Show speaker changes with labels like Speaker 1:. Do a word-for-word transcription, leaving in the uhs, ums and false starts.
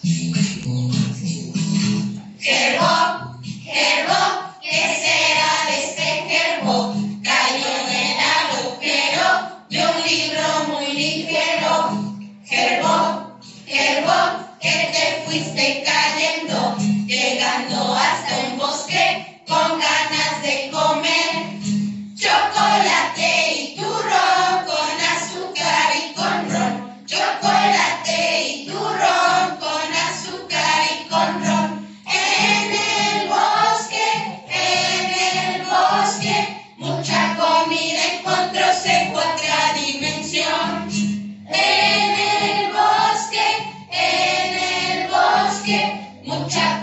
Speaker 1: Gerbo, gerbo, ¿qué será de este gerbo? Cayó en el agujero de un libro muy ligero. Gerbo, gerbo, que te fuiste cayendo, llegando hasta un bosque con ganas de comer chocolate y turrón, con azúcar y con ron. Chocolate y turrón, con azúcar y con ron. En el bosque, en el bosque, mucha comida encontróse en otra dimensión. En el bosque, en el bosque, mucha